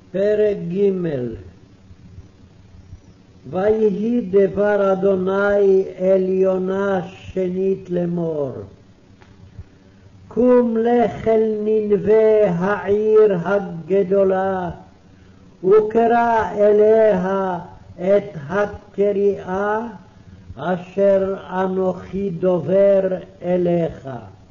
פרק ג'. ויהי דבר אדוני אל יונה שנית לאמור, קום לך אל נינווה העיר הגדולה, וקרא אליה את הקריאה אשר אנוכי דובר אליך.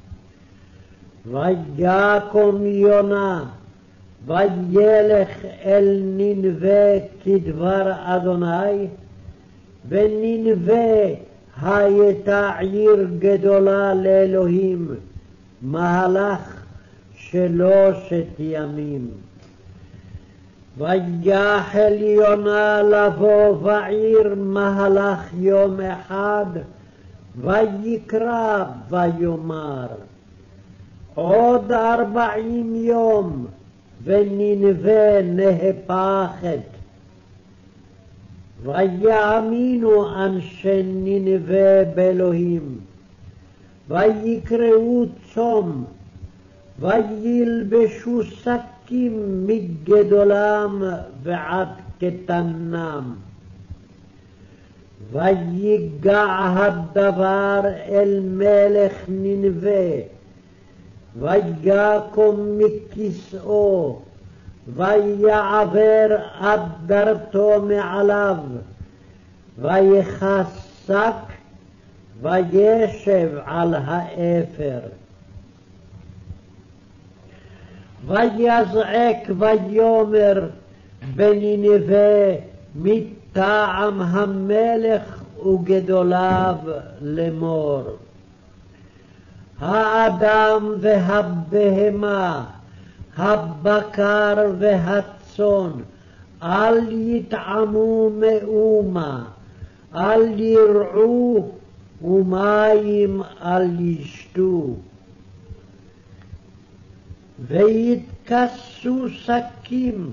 ויקום יונה וילך אל נינווה כדבר אדוני, ונינווה הייתה עיר גדולה לאלוהים, מהלך 3 ימים. ויחל יונה לבוא בעיר מהלך יום אחד, ויקרא ויאמר, עוד 40 יום ונינווה נהפכת. ויאמינו אנשי נינווה באלוהים, ויקראו צום, וילבשו שקים מגדולם ועד קטנם. ויגע הדבר אל מלך נינווה, ויקום מכיסאו, ויעבר אדרתו מעליו, ויכס שק, וישב על האפר. ויזעק ויאמר בנינווה מטעם המלך וגדוליו לאמור, האדם והבהמה, הבקר והצאן, אל יטעמו מאומה, אל ירעו, ומים אל ישתו. ויתכסו שקים,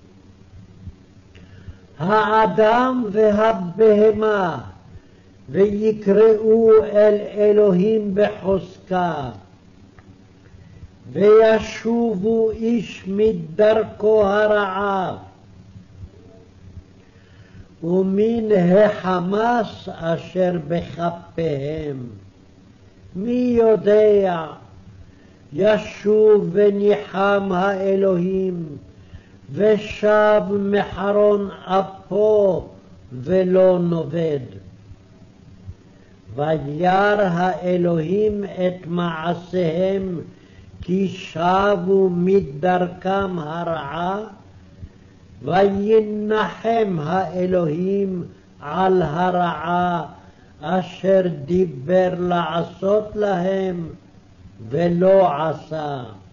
האדם והבהמה, ויקראו אל אלוהים בחוזקה, וישובו איש מדרכו הרעה, ומן החמס אשר בכפיהם. מי יודע, ישוב וניחם האלוהים, ושב מחרון אפו ולא נובד. וירא האלוהים את מעשיהם, כי שבו מדרכם הרעה, וינחם האלוהים על הרעה אשר דיבר לעשות להם ולא עשה.